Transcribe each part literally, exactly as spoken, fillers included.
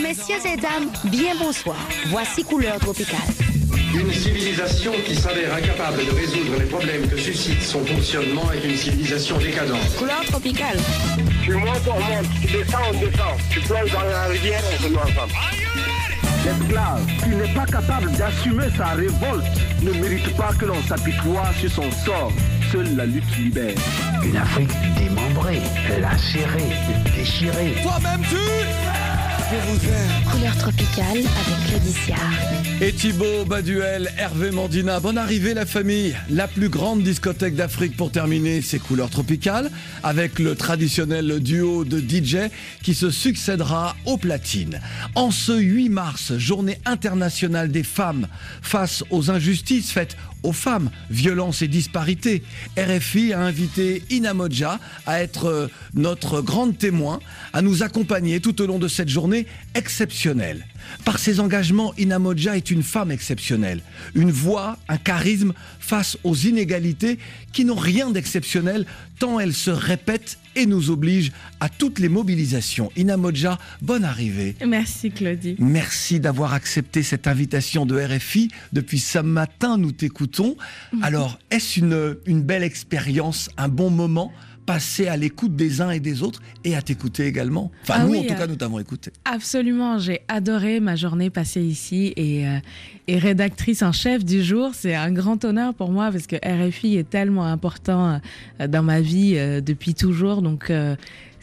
Messieurs et dames, bien bonsoir. Voici Couleur Tropicale. Une civilisation qui s'avère incapable de résoudre les problèmes que suscite son fonctionnement est une civilisation décadente. Couleur Tropicale. Tu montes, on monte. Tu descends, on descend. Tu plonges dans la rivière, on se met ensemble. L'esclave qui n'est pas capable d'assumer sa révolte ne mérite pas que l'on s'apitoie sur son sort. Seule la lutte libère. Une Afrique démembrée, lacérée, déchirée. Toi-même tu Je vous aime. Couleur Tropicale avec Claudicia. Et Thibaut Baduel, Hervé Mandina. Bonne arrivée la famille. La plus grande discothèque d'Afrique pour terminer, c'est Couleur Tropicale, avec le traditionnel duo de D J qui se succédera aux platines. En ce huit mars, journée internationale des femmes, face aux injustices faites aux femmes, violences et disparités, R F I a invité Ina Modja à être notre grande témoin, à nous accompagner tout au long de cette journée exceptionnelle. Par ses engagements, Ina Modja est une femme exceptionnelle, une voix, un charisme face aux inégalités qui n'ont rien d'exceptionnel tant elles se répètent et nous obligent à toutes les mobilisations. Ina Modja, bonne arrivée. Merci Claudie. Merci d'avoir accepté cette invitation de R F I. Depuis ce matin, nous t'écoutons. Mmh. Alors, est-ce une, une belle expérience, un bon moment passer à l'écoute des uns et des autres et à t'écouter également. Enfin, ah nous, oui, en tout euh, cas, nous t'avons écouté. Absolument, j'ai adoré ma journée passée ici et, euh, et rédactrice en chef du jour, c'est un grand honneur pour moi parce que R F I est tellement important euh, dans ma vie euh, depuis toujours. Donc, euh,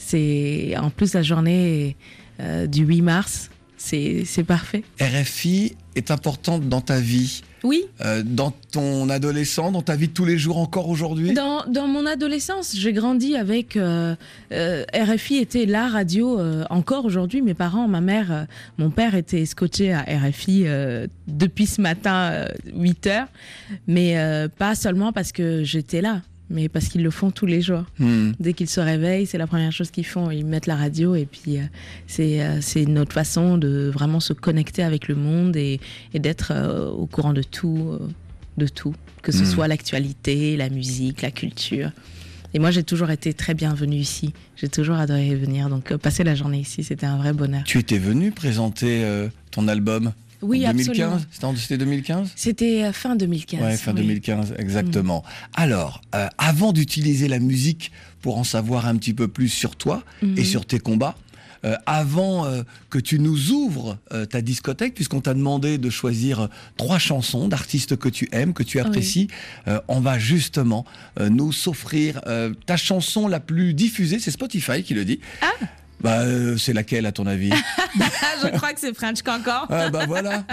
c'est en plus la journée euh, du huit mars, c'est, c'est parfait. R F I est importante dans ta vie. Oui. Euh, dans ton adolescence, dans ta vie de tous les jours encore aujourd'hui? Dans, dans mon adolescence, j'ai grandi avec... Euh, euh, R F I était la radio, euh, encore aujourd'hui. Mes parents, ma mère, euh, mon père était scotché à R F I euh, depuis ce matin, euh, huit heures. Mais euh, pas seulement parce que j'étais là, mais parce qu'ils le font tous les jours. Mmh. Dès qu'ils se réveillent, c'est la première chose qu'ils font. Ils mettent la radio et puis euh, c'est, euh, c'est notre façon de vraiment se connecter avec le monde et, et d'être euh, au courant de tout, euh, de tout. Que ce mmh. soit l'actualité, la musique, la culture. Et moi, j'ai toujours été très bienvenue ici. J'ai toujours adoré venir. Donc, euh, passer la journée ici, c'était un vrai bonheur. Tu étais venue présenter euh, ton album? Oui, en deux mille quinze, absolument. C'était, en, c'était deux mille quinze? C'était fin deux mille quinze. Ouais, fin oui. deux mille quinze, exactement. Mmh. Alors, euh, avant d'utiliser la musique pour en savoir un petit peu plus sur toi mmh. et sur tes combats, euh, avant euh, que tu nous ouvres euh, ta discothèque, puisqu'on t'a demandé de choisir euh, trois chansons d'artistes que tu aimes, que tu apprécies, oui. euh, on va justement euh, nous s'offrir euh, ta chanson la plus diffusée, c'est Spotify qui le dit. Ah. Bah, euh, c'est laquelle à ton avis? Je crois que c'est French Cancan. Ah bah voilà.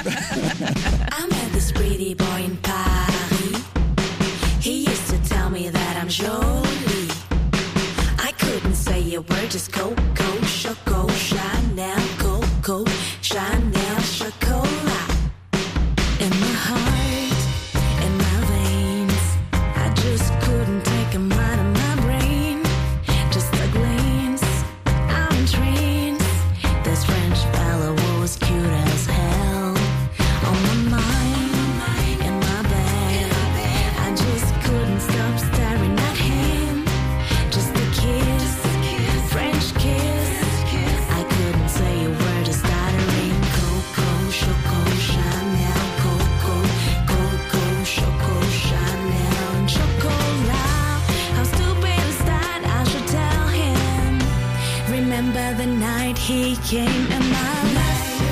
I met this pretty boy in Paris. He used to tell me that I'm jolie. I couldn't say a word, just Coco, Choco, Chanel, Coco, Chanel, Chocolat. In my heart, in my veins, I just couldn't take him out of my brain. Just a glance, I'm in trance. This French fella was cute as hell. On my mind, in my bed, I just couldn't stop staring at him. Just a kiss, French kiss. I couldn't say a word, just stuttering. Coco, Choco, Chanel, Coco, Coco, Choco, Chanel, and Chocolat. How stupid is that? I should tell him. Remember the night he came in my life.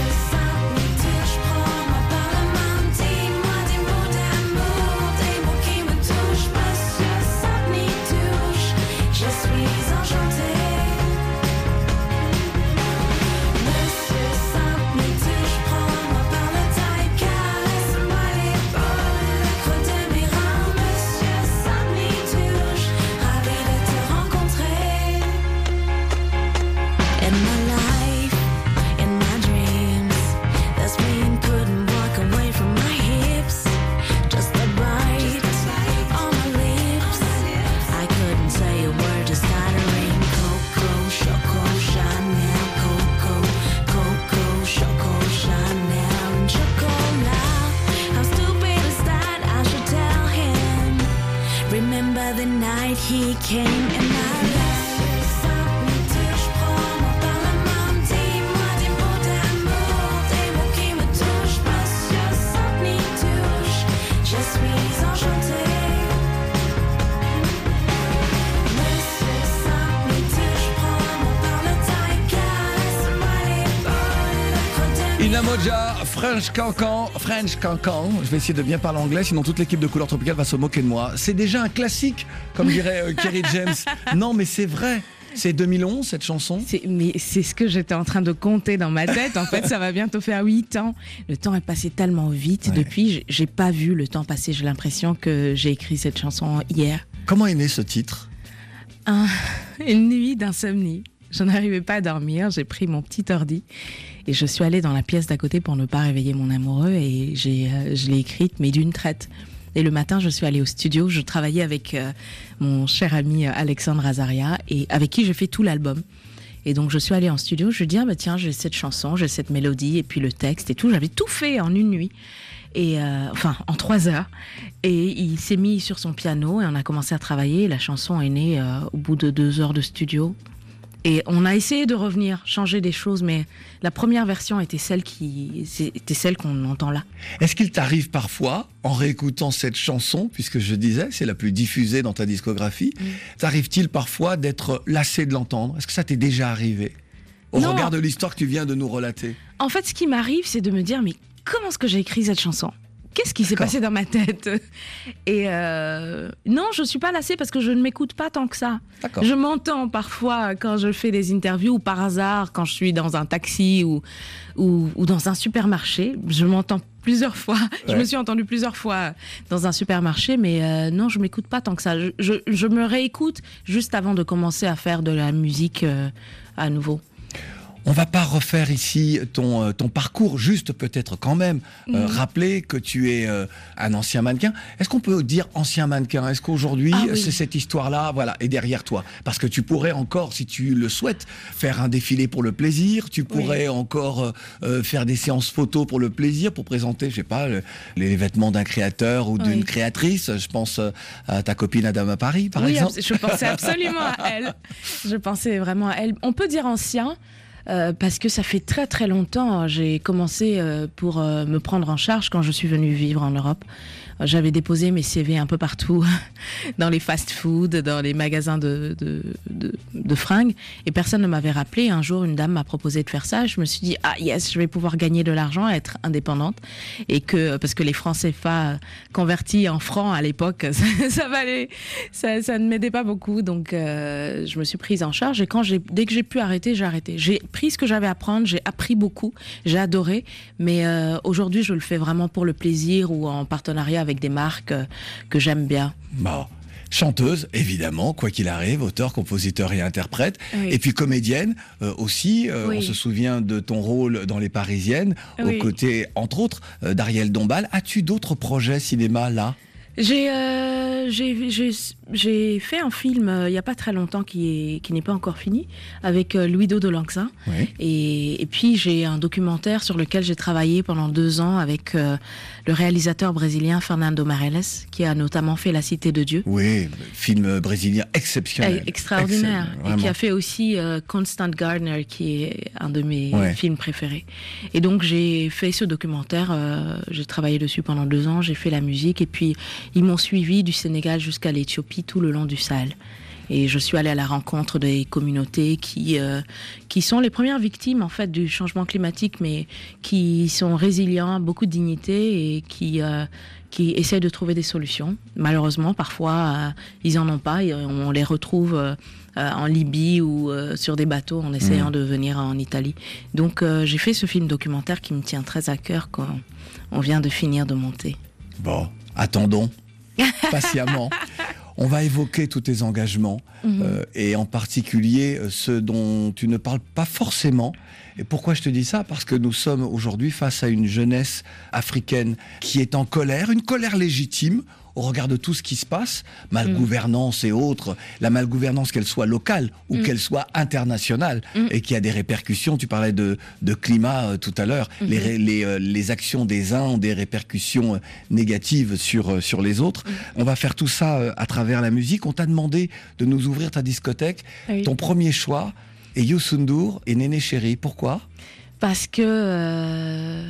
He came in my life. Inamoja, French Cancan, French Cancan. Je vais essayer de bien parler anglais, sinon toute l'équipe de Couleur Tropicale va se moquer de moi. C'est déjà un classique, comme dirait euh, Kerry James. Non, mais c'est vrai. C'est deux mille onze, cette chanson. C'est, mais c'est ce que j'étais en train de compter dans ma tête. En fait, ça va bientôt faire huit ans. Le temps est passé tellement vite. Ouais. Depuis, j'ai, j'ai pas vu le temps passer. J'ai l'impression que j'ai écrit cette chanson hier. Comment est né ce titre ? Un, Une nuit d'insomnie. Je n'arrivais pas à dormir. J'ai pris mon petit ordi et je suis allée dans la pièce d'à côté pour ne pas réveiller mon amoureux. Et j'ai, euh, je l'ai écrite, mais d'une traite. Et le matin, je suis allée au studio. Je travaillais avec euh, mon cher ami Alexandre Azaria, et avec qui j'ai fait tout l'album. Et donc, je suis allée en studio. Je lui ai dit, ah, bah, tiens, j'ai cette chanson, j'ai cette mélodie, et puis le texte et tout. J'avais tout fait en une nuit. Et euh, enfin, en trois heures. Et il s'est mis sur son piano et on a commencé à travailler. Et la chanson est née euh, au bout de deux heures de studio. Et on a essayé de revenir, changer des choses, mais la première version était celle qui, était celle qu'on entend là. Est-ce qu'il t'arrive parfois, en réécoutant cette chanson, puisque je disais, c'est la plus diffusée dans ta discographie, mmh. t'arrive-t-il parfois d'être lassé de l'entendre ? Est-ce que ça t'est déjà arrivé ? Au non. regard de l'histoire que tu viens de nous relater. En fait, ce qui m'arrive, c'est de me dire, mais comment est-ce que j'ai écrit cette chanson ? Qu'est-ce qui s'est D'accord. passé dans ma tête ? Et euh, non, je ne suis pas lassée parce que je ne m'écoute pas tant que ça. D'accord. Je m'entends parfois quand je fais des interviews ou par hasard, quand je suis dans un taxi ou, ou, ou dans un supermarché. Je m'entends plusieurs fois. Ouais. Je me suis entendue plusieurs fois dans un supermarché, mais euh, non, je ne m'écoute pas tant que ça. Je, je, je me réécoute juste avant de commencer à faire de la musique euh, à nouveau. On va pas refaire ici ton, ton parcours, juste peut-être quand même euh, mmh. rappeler que tu es euh, un ancien mannequin. Est-ce qu'on peut dire ancien mannequin ? Est-ce qu'aujourd'hui, ah, oui. c'est cette histoire-là, voilà, est derrière toi ? Parce que tu pourrais encore, si tu le souhaites, faire un défilé pour le plaisir. Tu pourrais oui. encore euh, faire des séances photos pour le plaisir, pour présenter, je sais pas, le, les vêtements d'un créateur ou d'une oui. créatrice. Je pense à ta copine Adama Paris, par oui, exemple. Oui, je pensais absolument à elle. Je pensais vraiment à elle. On peut dire ancien. Euh, parce que ça fait très très longtemps. J'ai commencé euh, pour euh, me prendre en charge quand je suis venue vivre en Europe. J'avais déposé mes C V un peu partout, dans les fast-food, dans les magasins de, de, de, de fringues, et personne ne m'avait rappelé. Un jour, une dame m'a proposé de faire ça. Je me suis dit, ah yes, je vais pouvoir gagner de l'argent, être indépendante, et que parce que les francs C F A convertis en francs à l'époque, ça, ça valait, ça, ça ne m'aidait pas beaucoup. Donc, euh, je me suis prise en charge, et quand j'ai, dès que j'ai pu arrêter, j'ai arrêté. J'ai pris ce que j'avais à apprendre, j'ai appris beaucoup, j'ai adoré, mais euh, aujourd'hui, je le fais vraiment pour le plaisir ou en partenariat avec des marques euh, que j'aime bien. Bon. Chanteuse, évidemment, quoi qu'il arrive, auteur, compositeur et interprète. Oui. Et puis comédienne euh, aussi. Euh, oui. On se souvient de ton rôle dans Les Parisiennes, oui. aux côtés, entre autres, euh, d'Ariel Dombal. As-tu d'autres projets cinéma là ? J'ai, euh, j'ai, j'ai, j'ai fait un film euh, il n'y a pas très longtemps qui, est, qui n'est pas encore fini, avec euh, Louis-Do de Langsin. Oui. Et, et puis j'ai un documentaire sur lequel j'ai travaillé pendant deux ans avec euh, le réalisateur brésilien Fernando Meirelles, qui a notamment fait La Cité de Dieu. Oui, film brésilien exceptionnel. Et, extraordinaire. Excellent, et qui a fait aussi euh, Constant Gardener, qui est un de mes ouais. films préférés. Et donc j'ai fait ce documentaire, euh, j'ai travaillé dessus pendant deux ans, j'ai fait la musique, et puis ils m'ont suivi du Sénégal jusqu'à l'Éthiopie, tout le long du Sahel. Et je suis allée à la rencontre des communautés qui, euh, qui sont les premières victimes en fait du changement climatique, mais qui sont résilients, beaucoup de dignité et qui, euh, qui essaient de trouver des solutions. Malheureusement, parfois, euh, ils n'en ont pas et on les retrouve euh, en Libye ou euh, sur des bateaux en essayant mmh. de venir en Italie. Donc euh, j'ai fait ce film documentaire qui me tient très à cœur quand on vient de finir de monter. Bon, attendons patiemment. On va évoquer tous tes engagements, mmh. euh, et en particulier euh, ceux dont tu ne parles pas forcément. Et pourquoi je te dis ça ? Parce que nous sommes aujourd'hui face à une jeunesse africaine qui est en colère, une colère légitime au regard de tout ce qui se passe, malgouvernance mmh. et autres, la malgouvernance qu'elle soit locale ou mmh. qu'elle soit internationale, mmh. et qui a des répercussions. Tu parlais de, de climat euh, tout à l'heure. Mmh. Les, les, euh, les actions des uns ont des répercussions euh, négatives sur, euh, sur les autres. Mmh. On va faire tout ça euh, à travers la musique. On t'a demandé de nous ouvrir ta discothèque. Oui. Ton premier choix est Youssou N'Dour et Néné Chéri. Pourquoi ? Parce que... Euh,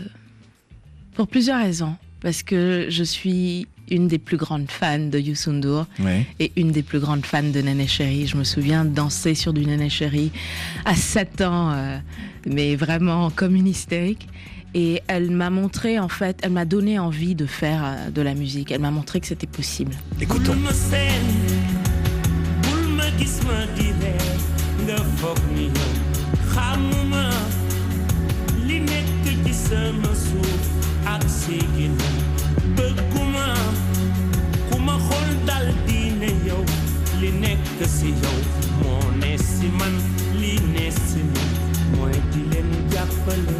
pour plusieurs raisons. Parce que je suis une des plus grandes fans de Youssou N'Dour, oui. et une des plus grandes fans de Néné Chéri. Je me souviens danser sur du Néné Chéri à sept ans, euh, mais vraiment comme une hystérique. Et elle m'a montré, en fait, elle m'a donné envie de faire euh, de la musique. Elle m'a montré que c'était possible. Écoutons. li nekk si yow moo ne si man li ne si man mooy di leen jàppale.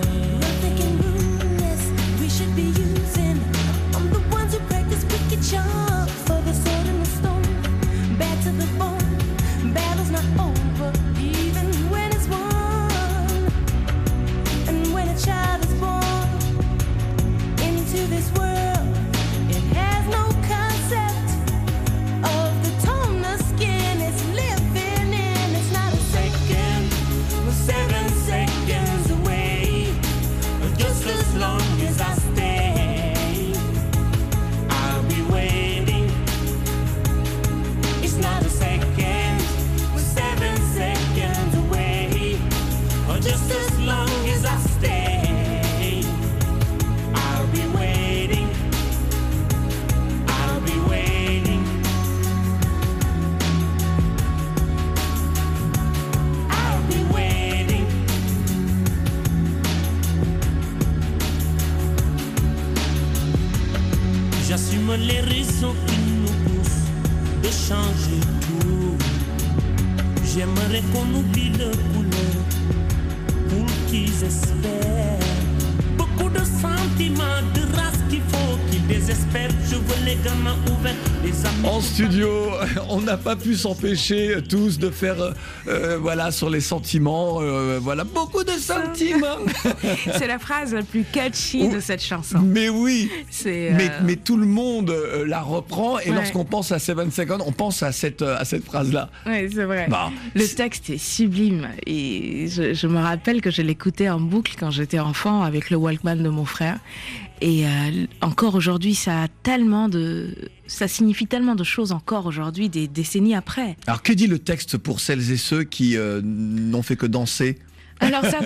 We should be using. I'm the ones who practice wicked charm for the sword and the stone. Bad to the bone. Battle's not over even when it's won. And when a child is born into this world, it has no concept of the tone the skin is living in. It's not a second, we're seven seconds away. Just as long as I stay, I'll be waiting. It's not a second, we're seven seconds away. Or just as long as I stay, I'll be waiting. I'll be waiting. I'll be waiting. J'assume les raisons qui nous poussent de changer tout. J'aimerais qu'on oublie le couleur pour qu'ils espèrent. Beaucoup de sentiments, de race qu'il faut qu'ils désespèrent. Je veux les gamins ouverts, les amis. En studio, on n'a pas pu s'empêcher tous de faire, euh, voilà, sur les sentiments, euh, voilà, beaucoup de sentiments. C'est la phrase la plus catchy de cette chanson. Mais oui, C'est, mais, euh, mais tout le monde euh, la reprend et Ouais. lorsqu'on pense à Seven Seconds, on pense à cette, euh, à cette phrase-là. Oui, c'est vrai. Bah, Le texte est sublime et je, je me rappelle que je l'écoutais en boucle quand j'étais enfant avec le Walkman de mon frère. Et euh, encore aujourd'hui, ça a tellement de, ça signifie tellement de choses encore aujourd'hui, des décennies après. Alors que dit le texte pour celles et ceux qui euh, n'ont fait que danser? Alors ça,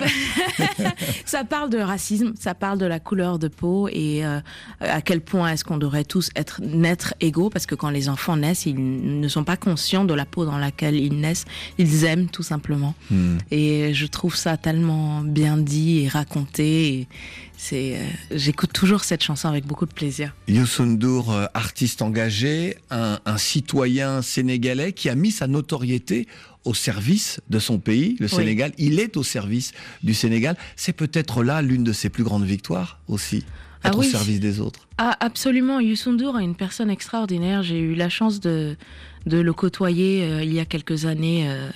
ça parle de racisme, ça parle de la couleur de peau et euh, à quel point est-ce qu'on devrait tous être naître égaux, parce que quand les enfants naissent, ils ne sont pas conscients de la peau dans laquelle ils naissent, ils aiment tout simplement. Hmm. Et je trouve ça tellement bien dit et raconté. Et c'est, euh, j'écoute toujours cette chanson avec beaucoup de plaisir. Youssou N'Dour, euh, artiste engagé, un, un citoyen sénégalais qui a mis sa notoriété au service de son pays, le Oui. Sénégal. Il est au service du Sénégal. C'est peut-être là l'une de ses plus grandes victoires aussi, Ah être oui. au service des autres. Ah, absolument. Youssou N'Dour est une personne extraordinaire. J'ai eu la chance de, de le côtoyer euh, il y a quelques années. Euh,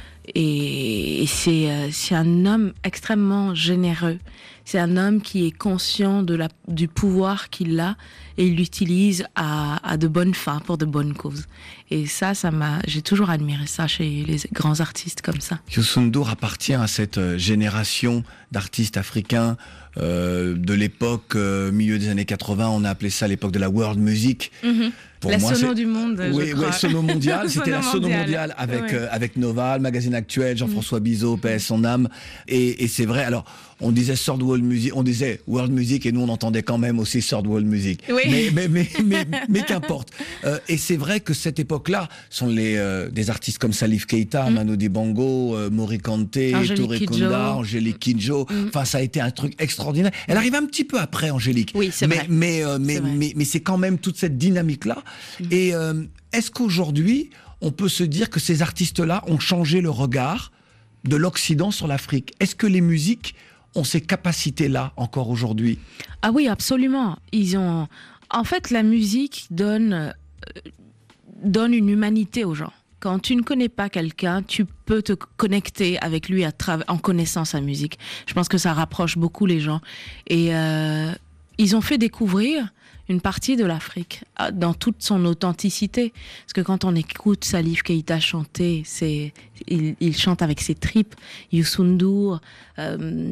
et et c'est, euh, c'est un homme extrêmement généreux. C'est un homme qui est conscient de la, du pouvoir qu'il a et il l'utilise à, à de bonnes fins, pour de bonnes causes. Et ça, ça m'a, j'ai toujours admiré ça chez les grands artistes comme ça. Youssou N'Dour appartient à cette euh, génération d'artistes africains euh, de l'époque, euh, milieu des années quatre-vingts, on a appelé ça l'époque de la world music. Mm-hmm. Pour la moi, sono c'est- du monde, je Oui, crois. oui, Sono Mondial, c'était la Sono Sono mondiale. Mondiale avec, Ouais. euh, avec Nova, le magazine actuel, Jean-François Bizot, paix à son âme. Et, et c'est vrai, alors, on disait Third World Music, on disait World Music et nous on entendait quand même aussi Third World Music. Oui. Mais, mais, mais, mais, mais qu'importe. Euh, et c'est vrai que cette époque-là sont les, euh, des artistes comme Salif Keita, Mm. Manu Dibango, euh, Mori Kanté, Angélique Touré Kidjo. Kunda, Angélique Kidjo. Mm. Enfin, ça a été un truc extraordinaire. Elle arrive un petit peu après, Angélique. Oui, c'est mais, vrai. Mais, euh, mais, C'est vrai. mais, mais c'est quand même toute cette dynamique-là. Et euh, est-ce qu'aujourd'hui, on peut se dire que ces artistes-là ont changé le regard de l'Occident sur l'Afrique? Est-ce que les musiques ont ces capacités-là encore aujourd'hui? Ah oui, absolument. Ils ont. En fait, la musique donne euh, donne une humanité aux gens. Quand tu ne connais pas quelqu'un, tu peux te connecter avec lui à travers, en connaissant sa musique. Je pense que ça rapproche beaucoup les gens. Et euh, ils ont fait découvrir une partie de l'Afrique ah, dans toute son authenticité. Parce que quand on écoute Salif Keita chanter, c'est, il, il chante avec ses tripes. Youssou N'Dour, euh,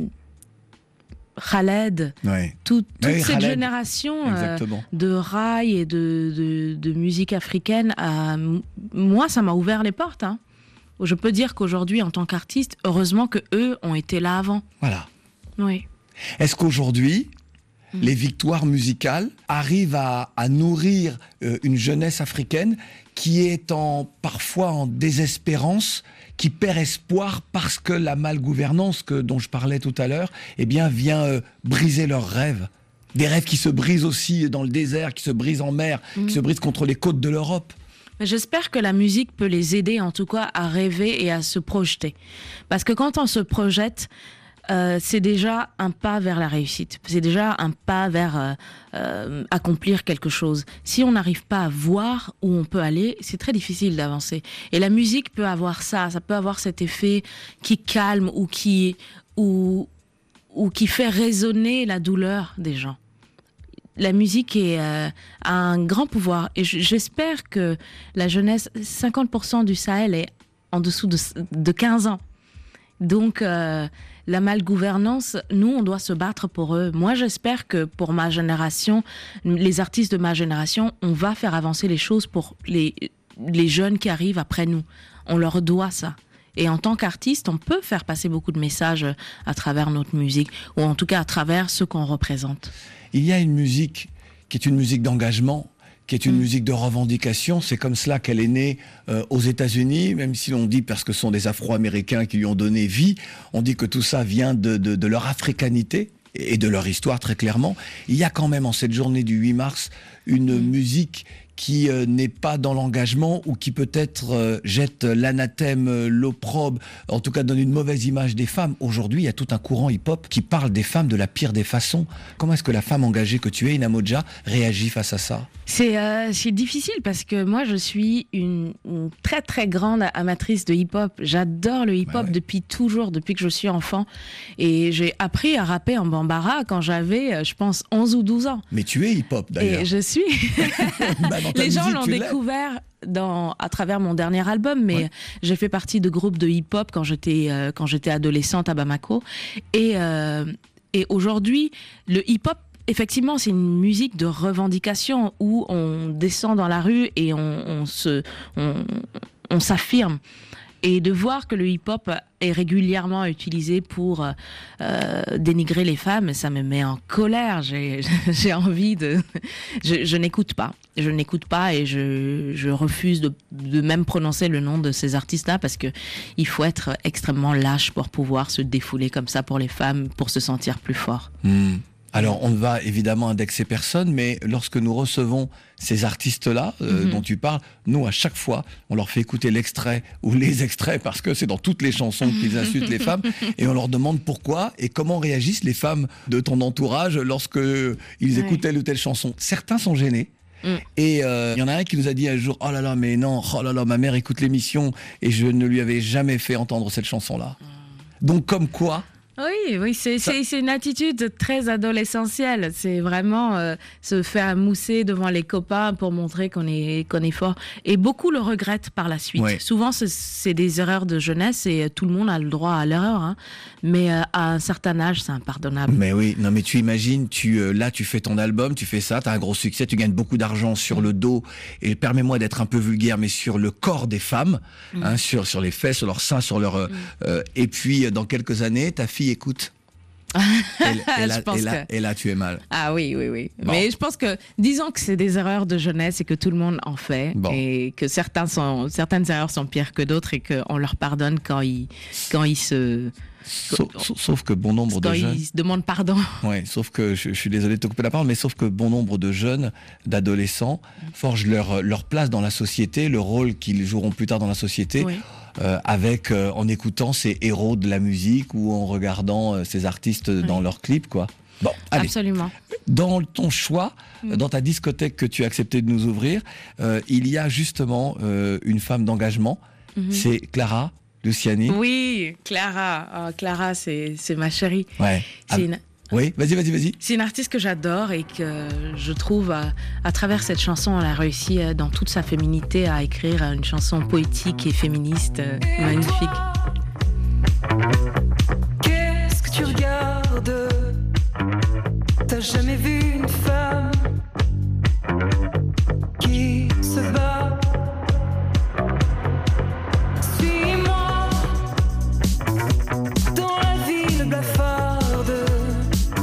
Khaled, Ouais. tout- toute Oui, cette Khaled. génération euh, Exactement. de rail et de, de, de musique africaine, a- m- moi, ça m'a ouvert les portes. Hein. Je peux dire qu'aujourd'hui, en tant qu'artiste, heureusement que eux ont été là avant. Voilà. Oui. Est-ce qu'aujourd'hui, mmh. les victoires musicales arrivent à, à nourrir euh, une jeunesse africaine qui est en, parfois en désespérance, qui perd espoir parce que la malgouvernance que, dont je parlais tout à l'heure, eh bien, vient euh, briser leurs rêves. Des rêves qui se brisent aussi dans le désert, qui se brisent en mer, mmh. qui se brisent contre les côtes de l'Europe. Mais j'espère que la musique peut les aider, en tout cas, à rêver et à se projeter. Parce que quand on se projette, euh, c'est déjà un pas vers la réussite. C'est déjà un pas vers euh, euh, accomplir quelque chose. Si on n'arrive pas à voir où on peut aller, c'est très difficile d'avancer. Et la musique peut avoir ça. Ça peut avoir cet effet qui calme ou qui, ou, ou qui fait résonner la douleur des gens. La musique est, euh, a un grand pouvoir et j'espère que la jeunesse, cinquante pour cent du Sahel est en dessous de, de quinze ans. Donc euh, la malgouvernance, nous on doit se battre pour eux. Moi j'espère que pour ma génération, les artistes de ma génération, on va faire avancer les choses pour les, les jeunes qui arrivent après nous. On leur doit ça. Et en tant qu'artiste, on peut faire passer beaucoup de messages à travers notre musique, ou en tout cas à travers ce qu'on représente. Il y a une musique qui est une musique d'engagement, qui est une mmh. musique de revendication. C'est comme cela qu'elle est née euh, aux États-Unis, même si l'on dit, parce que ce sont des Afro-Américains qui lui ont donné vie, on dit que tout ça vient de, de, de leur africanité et de leur histoire, très clairement. Il y a quand même, en cette journée du huit mars, une mmh. musique qui euh, n'est pas dans l'engagement ou qui peut-être euh, jette l'anathème, euh, l'opprobre, en tout cas donne une mauvaise image des femmes. Aujourd'hui, il y a tout un courant hip-hop qui parle des femmes de la pire des façons. Comment est-ce que la femme engagée que tu es, Ina Modja, réagit face à ça ? C'est, euh, c'est difficile parce que moi, je suis une, une très très grande amatrice de hip-hop. J'adore le hip-hop bah ouais. depuis toujours, depuis que je suis enfant. Et j'ai appris à rapper en bambara quand j'avais, je pense, onze ou douze ans. Mais tu es hip-hop d'ailleurs. Et je suis... bah, les gens l'ont découvert dans, à travers mon dernier album, mais ouais. j'ai fait partie de groupes de hip-hop quand j'étais, euh, quand j'étais adolescente à Bamako. Et, euh, et aujourd'hui, le hip-hop, effectivement, c'est une musique de revendication où on descend dans la rue et on, on, se, on, on s'affirme. Et de voir que le hip-hop est régulièrement utilisé pour euh, dénigrer les femmes, ça me met en colère. J'ai, j'ai envie de... Je, je n'écoute pas. Je n'écoute pas et je, je refuse de, de même prononcer le nom de ces artistes-là parce que il faut être extrêmement lâche pour pouvoir se défouler comme ça pour les femmes, pour se sentir plus fort. Mmh. Alors, on ne va évidemment indexer personne, mais lorsque nous recevons ces artistes-là euh, mm-hmm. dont tu parles, nous, à chaque fois, on leur fait écouter l'extrait ou les extraits parce que c'est dans toutes les chansons qu'ils insultent les femmes et on leur demande pourquoi et comment réagissent les femmes de ton entourage lorsque ils écoutent ouais. telle ou telle chanson. Certains sont gênés. Mm. Et il euh, y en a un qui nous a dit un jour « Oh là là, mais non, oh là là, ma mère écoute l'émission et je ne lui avais jamais fait entendre cette chanson-là. Mm. » Donc, comme quoi... Oui, oui, c'est, c'est, c'est une attitude très adolescentielle. C'est vraiment euh, se faire mousser devant les copains pour montrer qu'on est, qu'on est fort. Et beaucoup le regrettent par la suite. Oui. Souvent, c'est, c'est des erreurs de jeunesse et tout le monde a le droit à l'erreur. Hein. Mais euh, à un certain âge, c'est impardonnable. Mais oui, non, mais tu imagines, tu, euh, là, tu fais ton album, tu fais ça, tu as un gros succès, tu gagnes beaucoup d'argent sur le dos. Et permets-moi d'être un peu vulgaire, mais sur le corps des femmes, mmh. hein, sur, sur les fesses, sur leurs seins, sur leur... Euh, mmh. euh, et puis, dans quelques années, ta fille écoute. et, et, là, et, là, que... et là, tu es mal. Ah oui, oui, oui. Bon. Mais je pense que, disons que c'est des erreurs de jeunesse et que tout le monde en fait. Bon. Et que certains sont, certaines erreurs sont pires que d'autres et qu'on leur pardonne quand ils, quand ils se... Sauf, sauf que bon nombre quand de jeunes... ils se demandent pardon. Oui, sauf que, je, je suis désolé de te couper la parole, mais sauf que bon nombre de jeunes, d'adolescents, forgent leur, leur place dans la société, le rôle qu'ils joueront plus tard dans la société. Oui. Euh, avec euh, en écoutant ces héros de la musique ou en regardant euh, ces artistes oui. dans leurs clips, quoi. Bon, allez. Absolument. Dans ton choix, mmh. dans ta discothèque que tu as accepté de nous ouvrir, euh, il y a justement euh, une femme d'engagement. Mmh. C'est Clara Luciani. Oui, Clara. Oh, Clara, c'est, c'est ma chérie. Ouais. C'est ah. une... Oui, vas-y, vas-y, vas-y. C'est une artiste que j'adore et que je trouve, à, à travers cette chanson, elle a réussi dans toute sa féminité à écrire une chanson poétique et féministe euh, magnifique. Qu'est-ce que tu regardes ? T'as jamais vu une femme qui se bat ? Suis-moi dans la ville blafarde.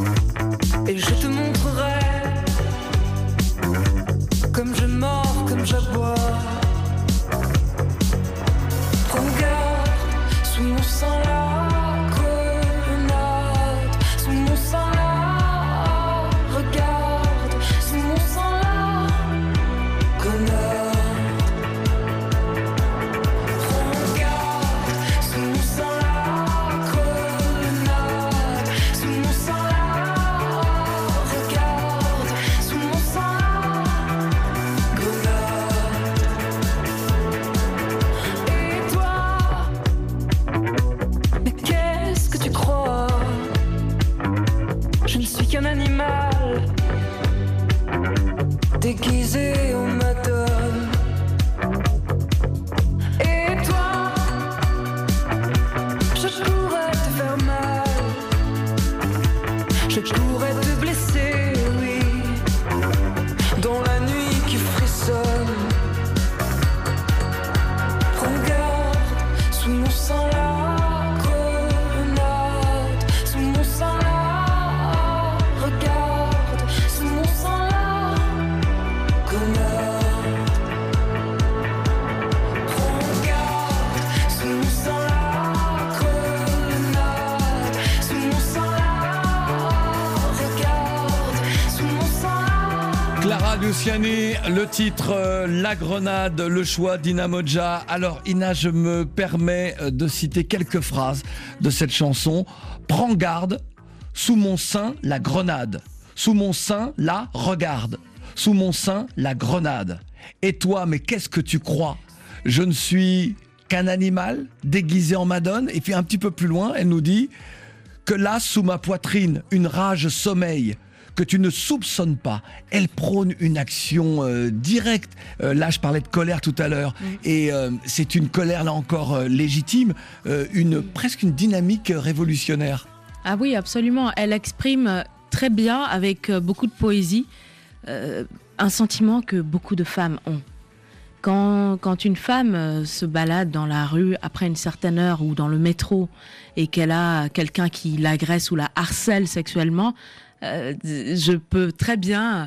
Luciani, le titre euh, La Grenade, le choix d'Ina Modja. Alors Ina, je me permets euh, de citer quelques phrases de cette chanson. Prends garde, sous mon sein la grenade, sous mon sein la regarde, sous mon sein la grenade. Et toi, mais qu'est-ce que tu crois? Je ne suis qu'un animal déguisé en madone. Et puis un petit peu plus loin, elle nous dit que là, sous ma poitrine, une rage sommeille que tu ne soupçonnes pas. Elle prône une action euh, directe. Euh, là, je parlais de colère tout à l'heure. Mmh. Et euh, c'est une colère, là encore, euh, légitime, euh, une, presque une dynamique révolutionnaire. Ah oui, absolument. Elle exprime très bien, avec beaucoup de poésie, euh, un sentiment que beaucoup de femmes ont. Quand, quand une femme se balade dans la rue après une certaine heure ou dans le métro et qu'elle a quelqu'un qui l'agresse ou la harcèle sexuellement, euh, je peux très bien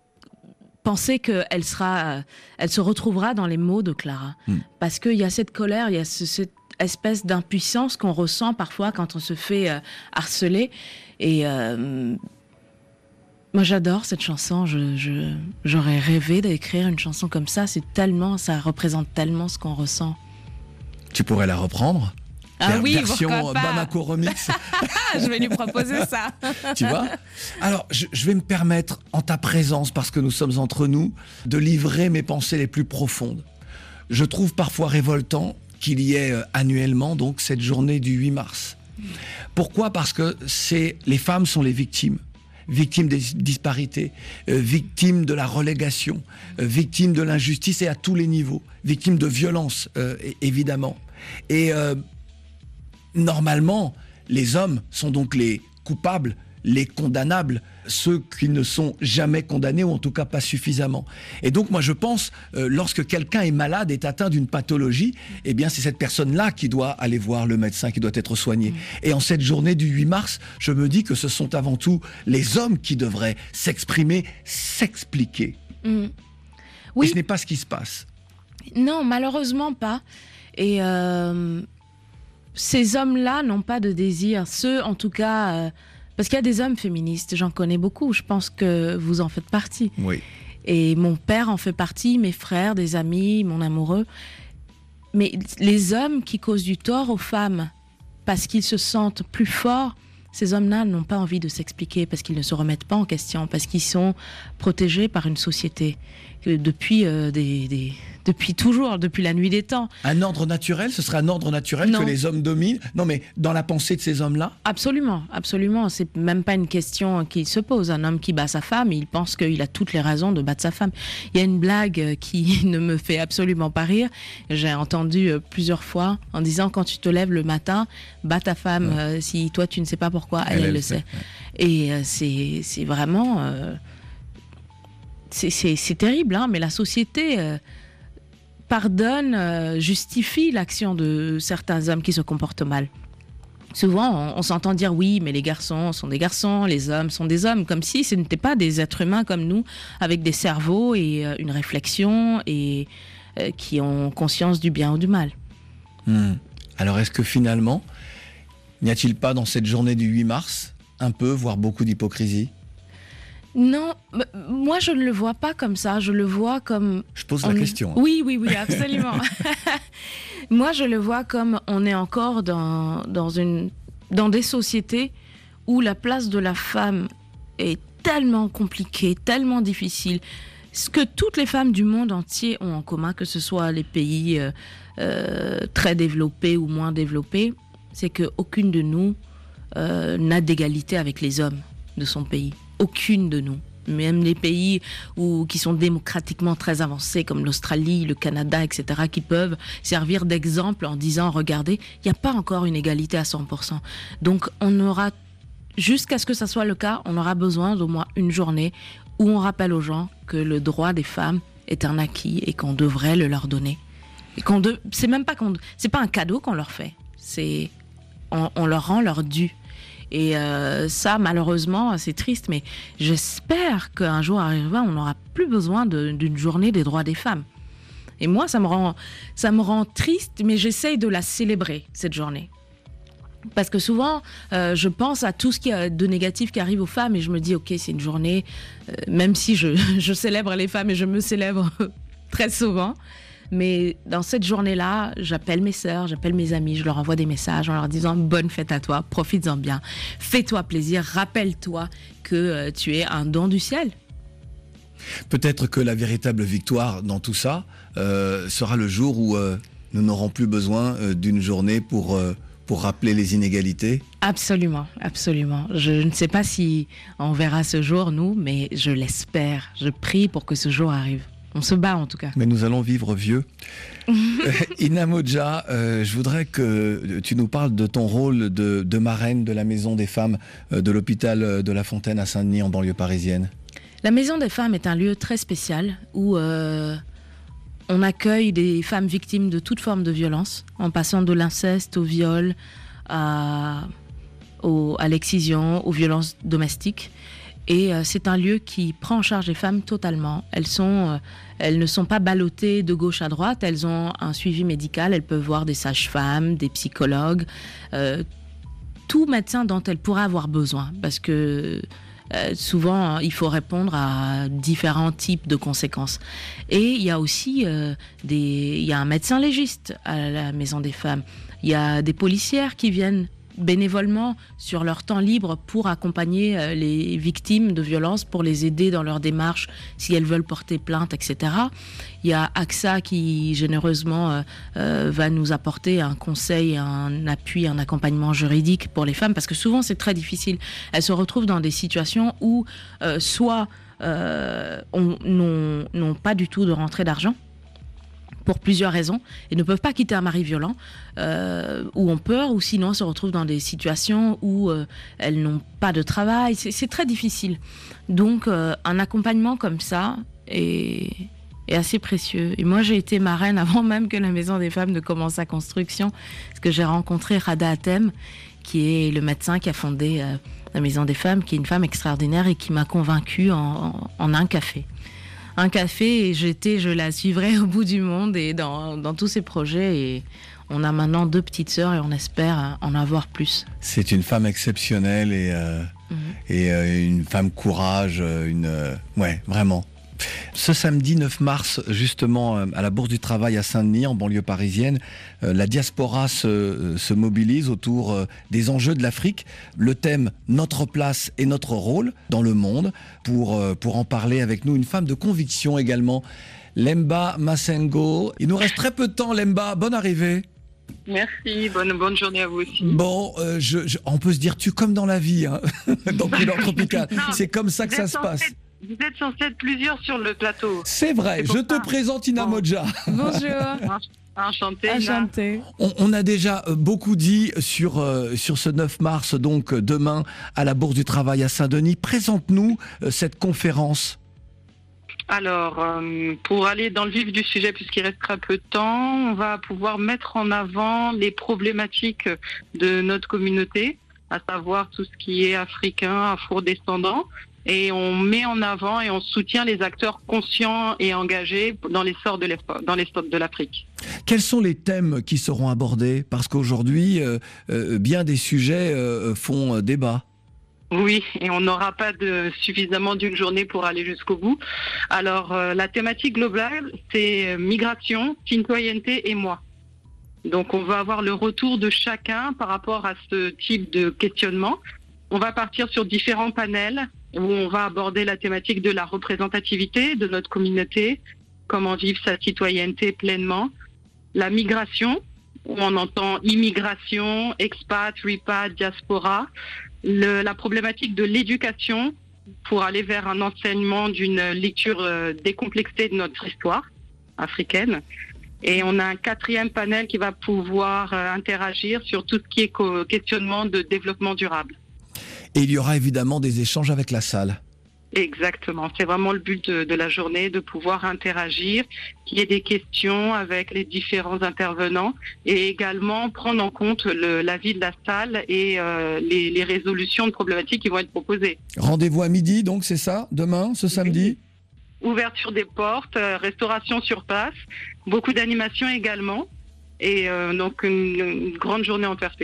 penser qu'elle sera, elle se retrouvera dans les mots de Clara. Mmh. Parce qu'il y a cette colère, il y a ce, cette espèce d'impuissance qu'on ressent parfois quand on se fait euh, harceler. Et euh, moi, j'adore cette chanson. Je, je, j'aurais rêvé d'écrire une chanson comme ça. C'est tellement, ça représente tellement ce qu'on ressent. Tu pourrais la reprendre? Ah oui, version Bamako Remix. Je vais lui proposer ça. Tu vois? Alors, je, je vais me permettre, en ta présence, parce que nous sommes entre nous, de livrer mes pensées les plus profondes. Je trouve parfois révoltant qu'il y ait euh, annuellement donc cette journée du huit mars. Pourquoi? Parce que c'est, les femmes sont les victimes. Victimes des disparités, euh, victimes de la relégation, euh, victimes de l'injustice et à tous les niveaux, victimes de violence, euh, évidemment. Et euh, normalement, les hommes sont donc les coupables, les condamnables, ceux qui ne sont jamais condamnés ou en tout cas pas suffisamment. Et donc moi je pense, euh, lorsque quelqu'un est malade, est atteint d'une pathologie, eh bien c'est cette personne-là qui doit aller voir le médecin, qui doit être soigné. Mmh. Et en cette journée du huit mars, je me dis que ce sont avant tout les hommes qui devraient s'exprimer, s'expliquer. Mmh. Oui. Et ce n'est pas ce qui se passe. Non, malheureusement pas. Et euh, ces hommes-là n'ont pas de désir. Ceux, en tout cas... Euh, Parce qu'il y a des hommes féministes, j'en connais beaucoup, je pense que vous en faites partie. Oui. Et mon père en fait partie, mes frères, des amis, mon amoureux. Mais les hommes qui causent du tort aux femmes parce qu'ils se sentent plus forts, ces hommes-là n'ont pas envie de s'expliquer parce qu'ils ne se remettent pas en question, parce qu'ils sont protégés par une société depuis, euh, des, des, depuis toujours, depuis la nuit des temps. Un ordre naturel, ce serait un ordre naturel non. que les hommes dominent? Non, mais dans la pensée de ces hommes-là? Absolument, absolument. C'est même pas une question qui se pose. Un homme qui bat sa femme, il pense qu'il a toutes les raisons de battre sa femme. Il y a une blague qui ne me fait absolument pas rire. J'ai entendu plusieurs fois en disant quand tu te lèves le matin, bats ta femme. Ouais. Euh, si toi tu ne sais pas pourquoi, elle, elle, elle le sait. Ouais. Et euh, c'est, c'est vraiment... Euh, C'est, c'est, c'est terrible, hein, mais la société euh, pardonne, euh, justifie l'action de certains hommes qui se comportent mal. Souvent, on, on s'entend dire oui, mais les garçons sont des garçons, les hommes sont des hommes, comme si ce n'étaient pas des êtres humains comme nous, avec des cerveaux et euh, une réflexion, et euh, qui ont conscience du bien ou du mal. Mmh. Alors, est-ce que finalement, n'y a-t-il pas dans cette journée du huit mars, un peu, voire beaucoup d'hypocrisie ? Non, moi je ne le vois pas comme ça, je le vois comme... Je pose la on... question. Hein. Oui, oui, oui, absolument. Moi je le vois comme on est encore dans, dans, une, dans des sociétés où la place de la femme est tellement compliquée, tellement difficile. Ce que toutes les femmes du monde entier ont en commun, que ce soit les pays euh, euh, très développés ou moins développés, c'est qu'aucune de nous euh, n'a d'égalité avec les hommes de son pays. Aucune de nous. Même les pays où, qui sont démocratiquement très avancés, comme l'Australie, le Canada, et cetera, qui peuvent servir d'exemple en disant, regardez, il n'y a pas encore une égalité à cent pour cent. Donc, on aura, jusqu'à ce que ça soit le cas, on aura besoin d'au moins une journée où on rappelle aux gens que le droit des femmes est un acquis et qu'on devrait le leur donner. Et qu'on de, c'est même pas qu'on, c'est pas un cadeau qu'on leur fait, c'est on, on leur rend leur dû. Et euh, ça, malheureusement, c'est triste, mais j'espère qu'un jour arrivera, on n'aura plus besoin de, d'une journée des droits des femmes. Et moi, ça me rend, ça me rend triste, mais j'essaye de la célébrer, cette journée. Parce que souvent, euh, je pense à tout ce qui a de négatif qui arrive aux femmes et je me dis, ok, c'est une journée, euh, même si je, je célèbre les femmes et je me célèbre très souvent, mais dans cette journée-là, j'appelle mes sœurs, j'appelle mes amis, je leur envoie des messages en leur disant, bonne fête à toi, profites-en bien, fais-toi plaisir, rappelle-toi que euh, tu es un don du ciel. Peut-être que la véritable victoire dans tout ça euh, sera le jour où euh, nous n'aurons plus besoin euh, d'une journée pour... Euh, pour rappeler les inégalités? Absolument, absolument. Je ne sais pas si on verra ce jour, nous, mais je l'espère. Je prie pour que ce jour arrive. On se bat en tout cas. Mais nous allons vivre vieux. Ina Modja, euh, je voudrais que tu nous parles de ton rôle de, de marraine de la Maison des Femmes euh, de l'hôpital de La Fontaine à Saint-Denis en banlieue parisienne. La Maison des Femmes est un lieu très spécial où... Euh on accueille des femmes victimes de toute forme de violence, en passant de l'inceste au viol, à, au, à l'excision, aux violences domestiques. Et euh, c'est un lieu qui prend en charge les femmes totalement. Elles, sont, euh, elles ne sont pas ballottées de gauche à droite, elles ont un suivi médical, elles peuvent voir des sages-femmes, des psychologues, euh, tout médecin dont elles pourraient avoir besoin. Parce que... Euh, souvent, il faut répondre à différents types de conséquences. Et il y a aussi euh, des, il y a un médecin légiste à la Maison des Femmes. Il y a des policières qui viennent bénévolement sur leur temps libre pour accompagner euh, les victimes de violences, pour les aider dans leur démarche si elles veulent porter plainte, et cetera. Il y a A X A qui généreusement euh, euh, va nous apporter un conseil, un appui, un accompagnement juridique pour les femmes, parce que souvent c'est très difficile. Elles se retrouvent dans des situations où euh, soit euh, on, n'ont, n'ont pas du tout de rentrée d'argent, pour plusieurs raisons, et ne peuvent pas quitter un mari violent, euh, ou ont peur, ou sinon se retrouvent dans des situations où euh, elles n'ont pas de travail. C'est, c'est très difficile. Donc, euh, un accompagnement comme ça est, est assez précieux. Et moi, j'ai été marraine avant même que la Maison des Femmes ne commence sa construction, parce que j'ai rencontré Rada Hatem, qui est le médecin qui a fondé euh, la Maison des Femmes, qui est une femme extraordinaire et qui m'a convaincue en, en, en un café. Un café et j'étais, je la suivrai au bout du monde et dans, dans tous ces projets. Et on a maintenant deux petites sœurs et on espère en avoir plus. C'est une femme exceptionnelle et, euh, mmh. et euh, une femme courage, une, euh, ouais, vraiment. Ce samedi neuf mars, justement, à la Bourse du Travail à Saint-Denis, en banlieue parisienne, la diaspora se, se mobilise autour des enjeux de l'Afrique. Le thème « Notre place et notre rôle dans le monde ». Pour, pour en parler avec nous, une femme de conviction également, Lemba Masengo. Il nous reste très peu de temps, Lemba. Bonne arrivée. Merci, bonne, bonne journée à vous aussi. Bon, euh, je, je, on peut se dire tu comme dans la vie, hein, dans Couleur Tropicale. C'est comme ça que ça se passe. Fait... Vous êtes censé être plusieurs sur le plateau. C'est vrai, c'est je te ça. présente Ina Modja. Bonjour. Enchantée. Enchantée. On, on a déjà beaucoup dit sur, euh, sur ce neuf mars, donc demain, à la Bourse du Travail à Saint-Denis. Présente-nous euh, cette conférence. Alors, euh, pour aller dans le vif du sujet, puisqu'il reste très peu de temps, on va pouvoir mettre en avant les problématiques de notre communauté, à savoir tout ce qui est africain, afro-descendant. Et on met en avant et on soutient les acteurs conscients et engagés dans l'essor de, dans l'essor de l'Afrique. Quels sont les thèmes qui seront abordés? Parce qu'aujourd'hui, euh, euh, bien des sujets euh, font débat. Oui, et on n'aura pas de, suffisamment d'une journée pour aller jusqu'au bout. Alors, euh, la thématique globale, c'est migration, citoyenneté et moi. Donc, on va avoir le retour de chacun par rapport à ce type de questionnement. On va partir sur différents panels où on va aborder la thématique de la représentativité de notre communauté, comment vivre sa citoyenneté pleinement, la migration, où on entend immigration, expat, repat, diaspora, le, la problématique de l'éducation pour aller vers un enseignement d'une lecture euh, décomplexée de notre histoire africaine. Et on a un quatrième panel qui va pouvoir euh, interagir sur tout ce qui est co- questionnement de développement durable. Et il y aura évidemment des échanges avec la salle. Exactement, c'est vraiment le but de, de la journée, de pouvoir interagir, qu'il y ait des questions avec les différents intervenants et également prendre en compte le, l'avis de la salle et euh, les, les résolutions de problématiques qui vont être proposées. Rendez-vous à midi, donc c'est ça, demain, ce samedi ? Ouverture des portes, euh, restauration sur place, beaucoup d'animations également et euh, donc une, une grande journée en perspective.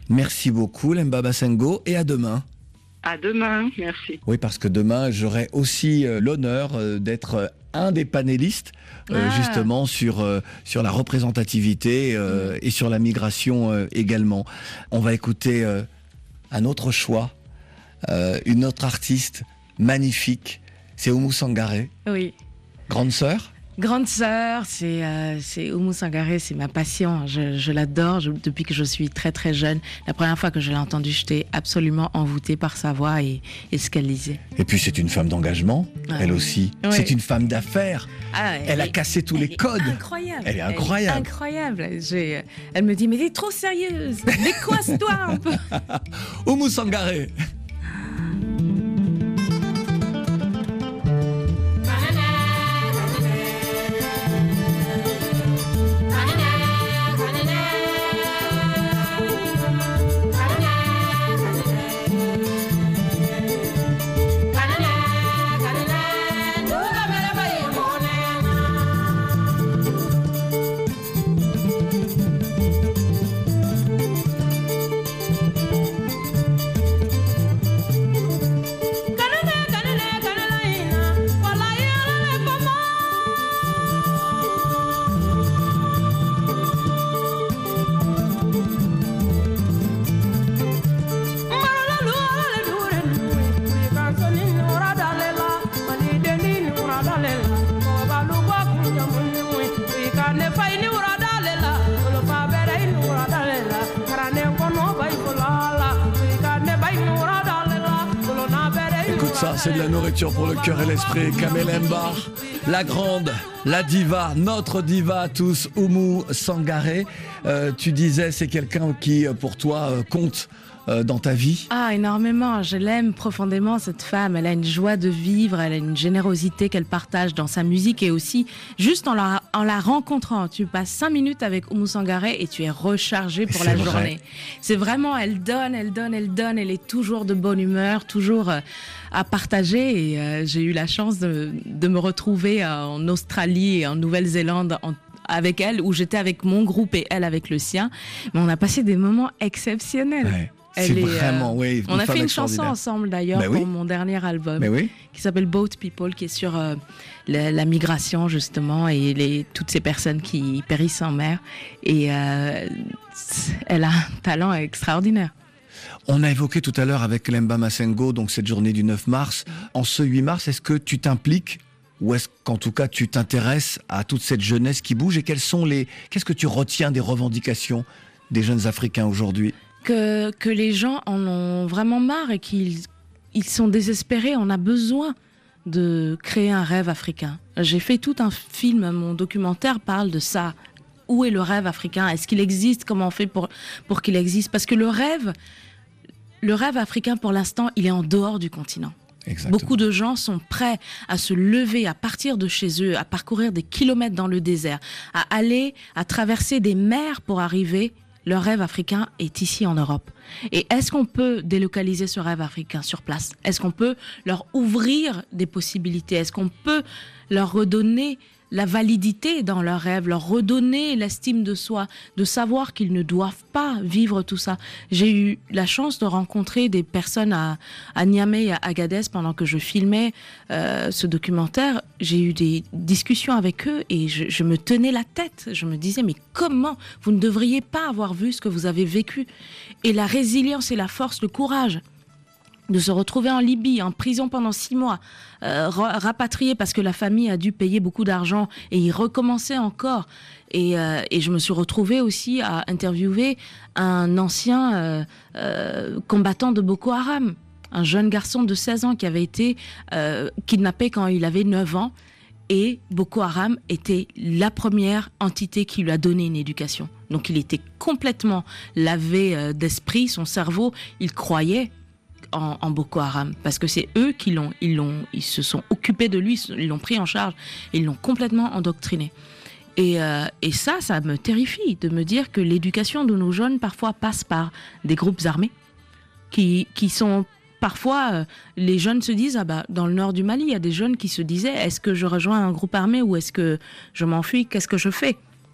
Merci beaucoup, Lemba Basengo, et à demain. À demain, merci. Oui, parce que demain, j'aurai aussi euh, l'honneur euh, d'être euh, un des panélistes, euh, Ah. justement, sur, euh, sur la représentativité euh, et sur la migration euh, également. On va écouter euh, un autre choix, euh, une autre artiste magnifique, c'est Oumou Sangaré, Oui. grande sœur. Grande sœur, c'est euh, c'est Oumou Sangaré, c'est ma passion. Je, je l'adore je- depuis que je suis très très jeune. La première fois que je l'ai entendue, j'étais absolument envoûtée par sa voix et, et ce qu'elle disait. Et puis c'est une femme d'engagement, Ah elle oui. aussi. Oui. C'est une femme d'affaires. Ah, Elle a est- cassé tous les est codes. Incroyable. Elle est incroyable. incroyable. J'ai- elle me dit, mais t'es trop sérieuse. Décoisse-toi un peu. Oumou Sangaré. Écoute ça, c'est de la nourriture pour le cœur et l'esprit. Kamel Mbar, la grande, la diva, notre diva à tous, Oumou Sangaré. Euh, tu disais, c'est quelqu'un qui, pour toi, euh, compte euh, dans ta vie. Ah, énormément. Je l'aime profondément, cette femme. Elle a une joie de vivre, elle a une générosité qu'elle partage dans sa musique et aussi juste en la, en la rencontrant. Tu passes cinq minutes avec Oumou Sangaré et tu es rechargé pour C'est la vrai. journée. C'est vraiment, elle donne, elle donne, elle donne. Elle est toujours de bonne humeur, toujours euh, à partager. Et euh, j'ai eu la chance de, de me retrouver en Australie et en Nouvelle-Zélande en avec elle, où j'étais avec mon groupe et elle avec le sien. Mais on a passé des moments exceptionnels. Ouais, Elle c'est est, vraiment, euh, oui. On une a femme fait une chanson extraordinaire. ensemble d'ailleurs Ben oui. pour mon dernier album Mais oui. qui s'appelle Boat People, qui est sur euh, la, la migration justement et les, toutes ces personnes qui périssent en mer. Et euh, elle a un talent extraordinaire. On a évoqué tout à l'heure avec Lemba Basengo, donc cette journée du neuf mars. En ce huit mars, est-ce que tu t'impliques ou est-ce qu'en tout cas tu t'intéresses à toute cette jeunesse qui bouge et quelles sont les, qu'est-ce que tu retiens des revendications des jeunes Africains aujourd'hui? Que, que les gens en ont vraiment marre et qu'ils ils sont désespérés. On a besoin de créer un rêve africain. J'ai fait tout un film, mon documentaire parle de ça. Où est le rêve africain? Est-ce qu'il existe? Comment on fait pour, pour qu'il existe? Parce que le rêve, le rêve africain pour l'instant, il est en dehors du continent. Exactement. Beaucoup de gens sont prêts à se lever, à partir de chez eux, à parcourir des kilomètres dans le désert, à aller, à traverser des mers pour arriver. Leur rêve africain est ici en Europe. Et est-ce qu'on peut délocaliser ce rêve africain sur place? Est-ce qu'on peut leur ouvrir des possibilités? Est-ce qu'on peut leur redonner la validité dans leurs rêves, leur redonner l'estime de soi, de savoir qu'ils ne doivent pas vivre tout ça? J'ai eu la chance de rencontrer des personnes à, à Niamey et à Agadez pendant que je filmais euh, ce documentaire. J'ai eu des discussions avec eux et je, je me tenais la tête. Je me disais, mais comment? Vous ne devriez pas avoir vu ce que vous avez vécu. Et la résilience et la force, le courage de se retrouver en Libye, en prison pendant six mois, euh, rapatrié parce que la famille a dû payer beaucoup d'argent et y recommencer encore. Et, euh, et je me suis retrouvée aussi à interviewer un ancien euh, euh, combattant de Boko Haram, un jeune garçon de seize ans qui avait été euh, kidnappé quand il avait neuf ans. Et Boko Haram était la première entité qui lui a donné une éducation. Donc il était complètement lavé euh, d'esprit, son cerveau, il croyait En, en Boko Haram, parce que c'est eux qui l'ont, ils l'ont, ils se sont occupés de lui, ils l'ont pris en charge, ils l'ont complètement endoctriné. Et, euh, et ça, ça me terrifie de me dire que l'éducation de nos jeunes parfois passe par des groupes armés qui, qui sont parfois, euh, les jeunes se disent, ah bah, dans le nord du Mali, il y a des jeunes qui se disaient, est-ce que je rejoins un groupe armé ou est-ce que je m'enfuis, qu'est-ce que je fais?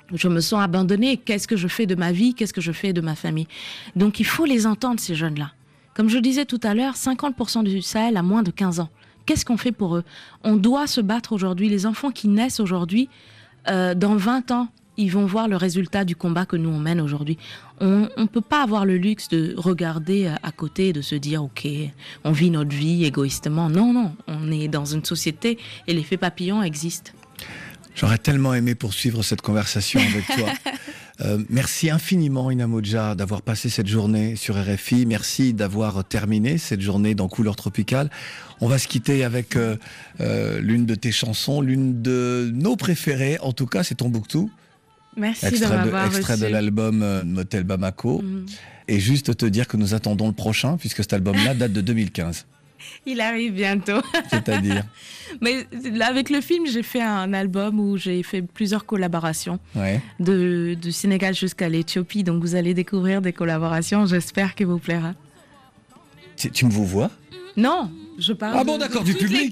Je me sens abandonnée. Qu'est-ce que je fais de ma vie? Qu'est-ce que je fais de ma famille? Donc il faut les entendre, ces jeunes-là. Comme je disais tout à l'heure, cinquante pour cent du Sahel a moins de quinze ans. Qu'est-ce qu'on fait pour eux? On doit se battre aujourd'hui. Les enfants qui naissent aujourd'hui, euh, dans vingt ans, ils vont voir le résultat du combat que nous on mène aujourd'hui. On ne peut pas avoir le luxe de regarder à côté et de se dire « Ok, on vit notre vie égoïstement ». Non, non, on est dans une société et l'effet papillon existe. J'aurais tellement aimé poursuivre cette conversation avec toi. Euh, merci infiniment, Ina Modja, d'avoir passé cette journée sur R F I. Merci d'avoir terminé cette journée dans Couleur Tropicale. On va se quitter avec euh, euh, l'une de tes chansons, l'une de nos préférées. En tout cas, c'est Tombouctou. Merci extrait de m'avoir de, Extrait reçu. de l'album euh, Motel Bamako. Mm. Et juste te dire que nous attendons le prochain, puisque cet album-là date de deux mille quinze. Il arrive bientôt. C'est-à-dire? Mais là, avec le film, j'ai fait un album où j'ai fait plusieurs collaborations, ouais. de, du Sénégal jusqu'à l'Éthiopie. Donc vous allez découvrir des collaborations. J'espère qu'il vous plaira. Tu, tu me vous vois? Non, je parle. Ah bon, de, d'accord, de du public.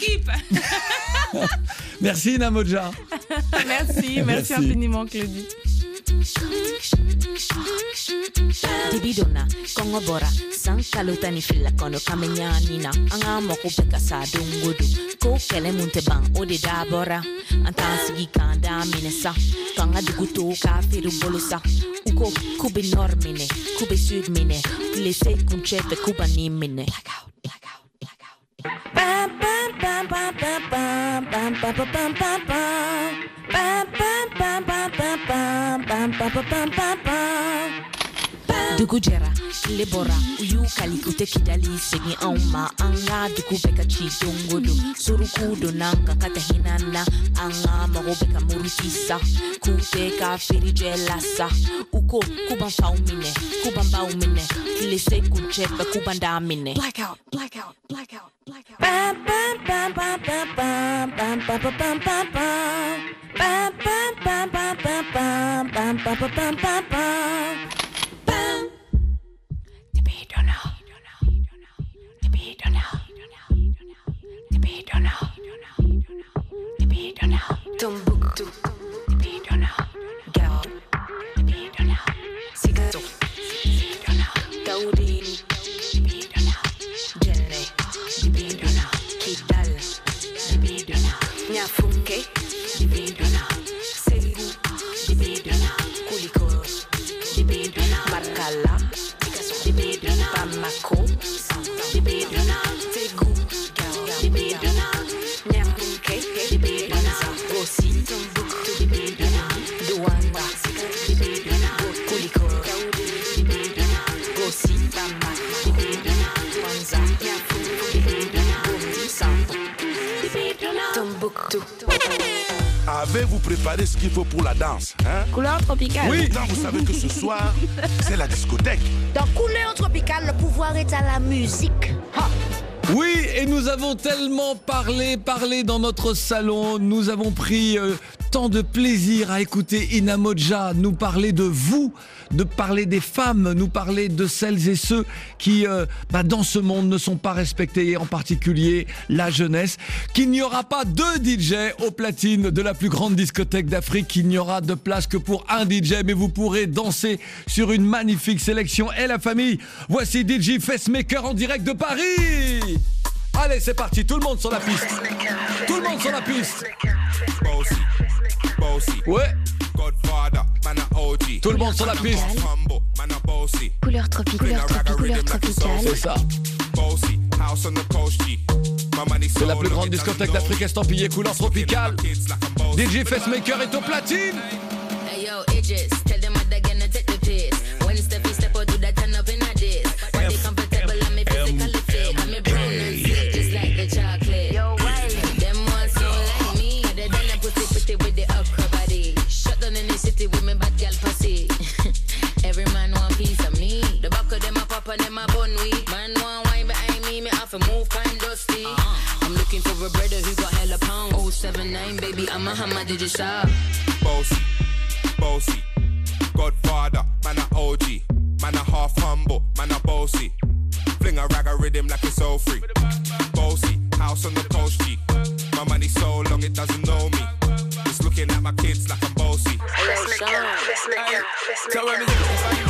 Merci, Ina Modja. merci, merci, merci infiniment, Claudie. Dibidona, Kongo Bora, Sankalutani Fila Kono Kamenyanina, Angamo Kupeka Sadungudu, Ko Kele Munteban, Ode Dabora, Antansigi Kanda Minesa, Kanga Dugutu Kafiru Bolusa, Uko Kubi Normine, Kubi Sud Mine, Lise Kunchefe Kubani Mine. Blackout, blackout, blackout. Bam, bam, bam, bam, bam, bam, bam, bam, bam, bam, bam. Bam, bam, bam, bam, bam, bam, bam, bam, bam, bam, bam. Dugujera, Lebora, Uyu Kalikute Kidali, Segi Auma, Anga, Dukubeka Chidungudu, Surukudu Nanga, Katahinana, Anga, Marobeka Murikisa, Kuteka Firijelasa, Uko, Kuban Faumine, Kuban Baumine, Kilise Kunchepa, Kubandamine. Blackout, blackout, blackout, blackout. Bam, bam, bam, bam, bam, bam, bam, bam, bam, bam, bam. Bam, bam, bam, bam, bam, bam, bam, bam, bam, bam, bam. Bam. The beat don't know. The beat don't know. The beat don't know. The beat don't know. Tombouctou. The beat don't know. Gao. The beat don't know. Sigato. The beat don't know. Daoudi. The beat don't know. Jelle. The beat don't know. Kidal. The beat don't know. Nyafunke. The beat don't know. Sekou. The beat don't know. Kuliko. The beat don't know. Markala. The beat don't know. Bamako. The beat don't know. Sekou. The beat don't know. Nyafunke. The beat don't know. Gosi. The beat don't know. Douanga. The beat don't know. Kuliko. The beat don't know. Gosi. Bamako. The beat don't know. Wanza. Nyafunke. The beat don't know. Sambo. The beat don't know. Tombouctou. Avez-vous préparé ce qu'il faut pour la danse, hein? Couleur tropicale. Oui. Pourtant, vous savez que ce soir, c'est la discothèque. Dans Couleur tropicale, le pouvoir est à la musique. Ha. Oui, et nous avons tellement parlé, parlé dans notre salon. Nous avons pris euh, tant de plaisir à écouter Ina Modja nous parler de vous, de parler des femmes, nous parler de celles et ceux qui, euh, bah, dans ce monde, ne sont pas respectés, en particulier la jeunesse. Qu'il n'y aura pas deux D J au platine de la plus grande discothèque d'Afrique, qu'il n'y aura de place que pour un D J, mais vous pourrez danser sur une magnifique sélection. Et la famille, voici D J Facemaker en direct de Paris. Allez, c'est parti, tout le monde sur la piste. Tout le monde sur la piste. Ouais. Tout le monde sur la piste. Couleur tropicale. Couleur tropicale. Couleur tropicale. C'est ça. C'est la plus grande discothèque d'Afrique estampillée couleur tropicale. D J Facemaker est au platine. Hey yo, Idris, tell them what they're gonna take the piss. When step in, step out, do that turn up in a this. When they comfortable, I'm physically fit. I'm a brown and sweet, just like the chocolate. Yo, them ones so like me. They done a pussy pretty with the upper body. Shut down in the city with me bad girl pussy. Every man want piece of me. The back of them a pop and them a bun weed. Man want wine behind me, me have to move kind dusty. Uh-huh. I'm looking for a brother who got hella pound. oh seven nine, baby, I'm a hammer, did you shop? Bossy, bossy, Godfather, man a O G, man a half humble, man a bossy. Fling a rag a rhythm like it's all free. Bossy, house on the coast G. My money so long it doesn't know me. The Just looking at my kids like I'm bossy. So when me say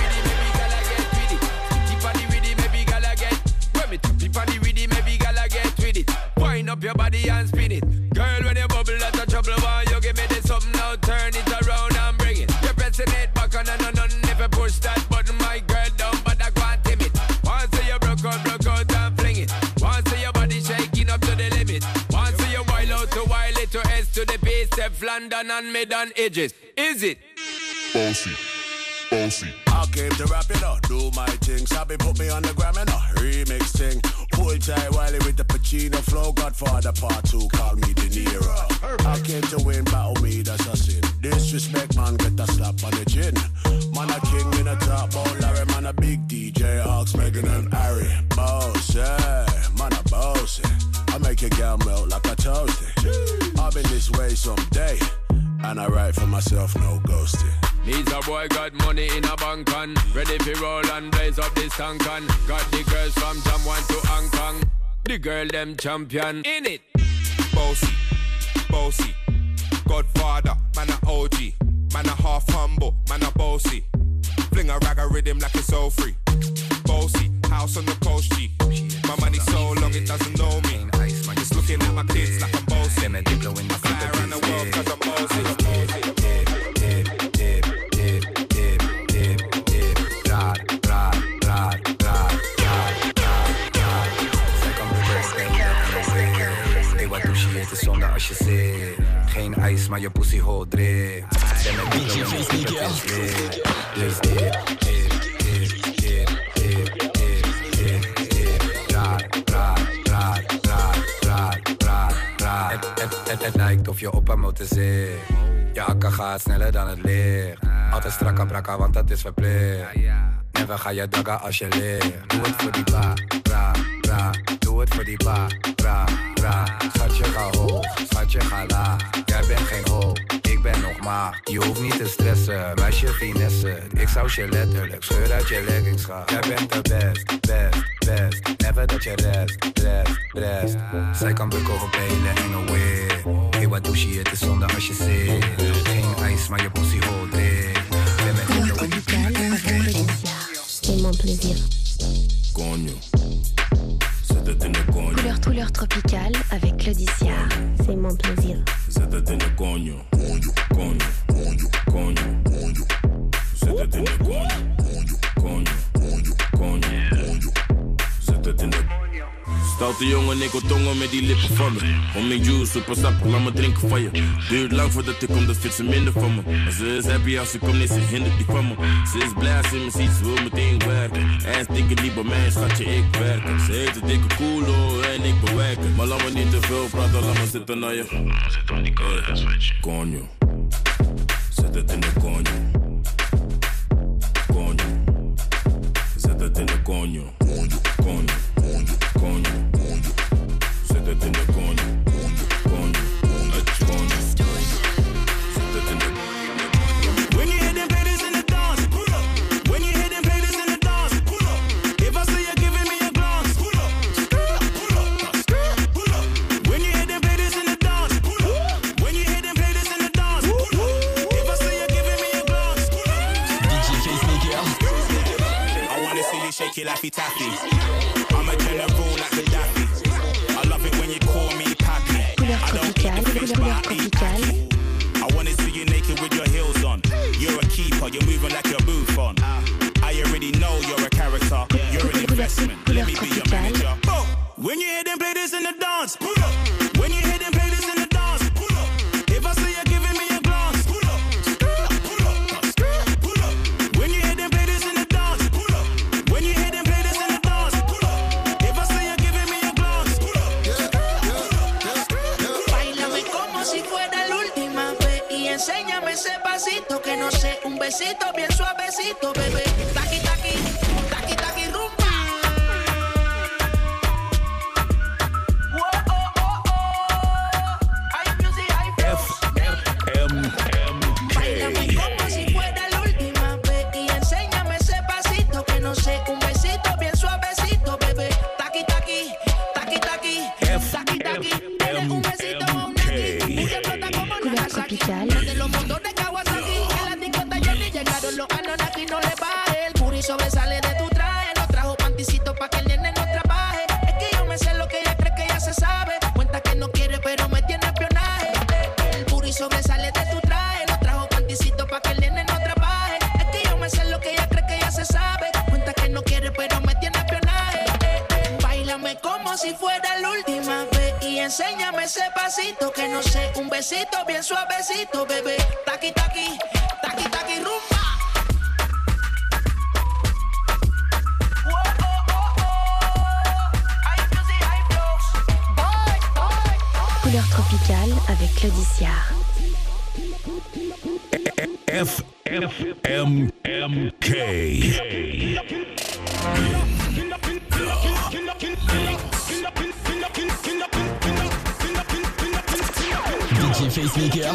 keep on the rhythm, maybe gala get. When me keep on the rhythm, maybe gala get with it. Wind up your body and spin it. Girl, when you bubble, that's a trouble. Why you give me this something now? Turn it around and bring it. You're pressing it back on and on and if you push that button, my girl down, but I can't tame it. Once you broke out, broke out and fling it. Once your body shaking up to the limit. Once you wild out to wild it to S to the base, Steph London and mid on edges. Is it? Bossy, bossy. I came to rap it up, do my thing. Sabi put me on the gram and a remix thing. Pull tight Wiley with the Pacino flow. Godfather part two, call me De Niro. I came to win, battle me, that's a sin. Disrespect, man, get a slap on the chin. Man a king in a top, bowl Larry, man a big D J, Ox, Megan and Harry. Boss, yeah, man a bossy. I make your girl melt like a toasty. I've been this way someday, and I write for myself, no ghosting. Needs a boy got money in a bank and ready for roll and blaze up this tank and got the girls from Jamwan to Hong Kong. The girl them champion in it. Bossy, bossy. Godfather, man a O G. Man a half humble, man a bossy. Fling a rag a rhythm like it's all free. Bossy, house on the coast G. My money so long it doesn't know me. Just looking at my kids like I'm bossy. I fly around the world cause I'm bossy. Zonder als je zit. Geen ijs, maar je pussy hol drip. Ben met D J Face Sneaker. Dus dip, dip, dip, dip, dip, dip, dip, dip. Raar, raar, raar, raar, raar, raar, raar. Het, het, het, het lijkt of je op een motor zit. Je akka gaat sneller dan het licht. Altijd strak aan brakka, want dat is verplicht. En we gaan je daggen als je ligt. Doe het voor die ba, bra, bra. Doe het voor die ba, bra, bra. Schatje ga hoog, schatje ga laag. Jij bent geen hoop, ik ben nog maag. Je hoeft niet te stressen, meisje finesse. Ik zou je letterlijk scheur uit je leggings gaan. Jij bent de best, best, best. Never dat je rest, rest, rest. Zij kan bukken op hele enge way. Hey, wat doe je, het is zonde als je zit. Geen ijs, maar je pussy hol dik. Ben met de C'est mon plaisir. Coño. Couleur couleur tropicale avec Claudicia. C'est mon plaisir. Zet in de coño. Coño, coño, coño, coño, coño. Zet in de coño. Coño, coño, coño, coño. Zet in de stoute jongen, ik wil tongen met die lippen van me. Om mijn juice, super sappig, laat me drinken van je. Duurt lang voordat ik kom, dat vindt ze minder van me. Maar ze is happy als ze komt, nee, ze hindert die van me. Ze is blij als ze me ziet, ze wil meteen werken. En stikken die bij mij, schatje, ik werk. Ze heet het dikke koelo en ik bewerk het. Maar laat me niet te veel praten, laat me zitten naar je. Zit aan die koude, switch. Coño. Zet het in de coño. Coño. Zet het in de coño. Coño, coño, coño, coño. Zet het in de coño. Coño, coño, coño, coño. Zet het in de When you hear them play this in the dance, pull up. When you hear them play this in the dance, pull up. If I see you giving me a glance, pull up. Pull up, pull up, pull up. When you hear them play this in the dance, pull up. When you hear them play this in the dance, pull up. If I see you giving me a glance, pull up. D J Face Sneaker. I wanna see you shake it like Laffy Taffy. I'm a general like Gaddafi. I love it when you call me Pappy. I don't keep the fish, but I eat Pappy. I wanna see you naked with your heels on. You're a keeper, you're moving like you're Buffon. I already know you're a character. You're an investment. Let me be your manager. When you hear them play this in the dance, pull up. When you hear them play this in the dance, pull up. If I see you giving me a glance, pull up. Pull up, pull up, pull up. When you hear them play this in the dance, pull up. When you hear them play this in the dance, pull up. If I see you giving me a glance, pull up. Báilame como si fuera la última vez y enséñame ese pasito que no sé, un besito bien suavecito, bebé. Taqui taqui, taqui taqui rumba. Báilame como si fuera la última vez y enséñame ese pasito que no sé, un besito bien suavecito, bebé. Taqui taqui, taqui taqui, taqui taqui, dale un besito a un naki. Una flota como Couleur tropicale sobresale de tu traje. No trajo panticito pa' que el nene no trabaje. Es que yo me sé lo que ella cree que ya se sabe. Cuenta que no quiere pero me tiene espionaje. El booty sobresale de tu traje. No trajo panticito pa' que el nene no trabaje. Es que yo me sé lo que ella cree que ya se sabe. Cuenta que no quiere pero me tiene espionaje. Báilame como si fuera la última vez y enséñame ese pasito que no sé, un besito bien suavecito, bebé. Taqui taqui, taqui taqui rumba. Couleur tropicale avec Claudicia. F F M M K. D J Facemaker.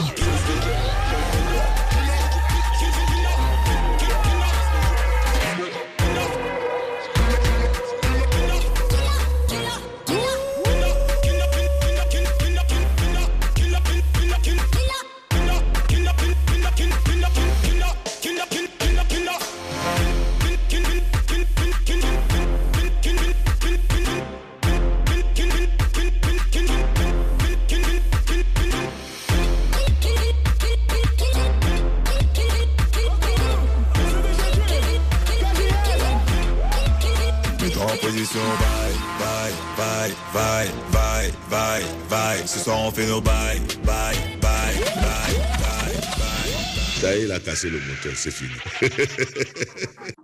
Bye, bye, bye, bye, bye, bye, bye. Ce soir on fait nos bye, bye, bye, bye, bye, bye. Ça y est, il a cassé le moteur, c'est fini.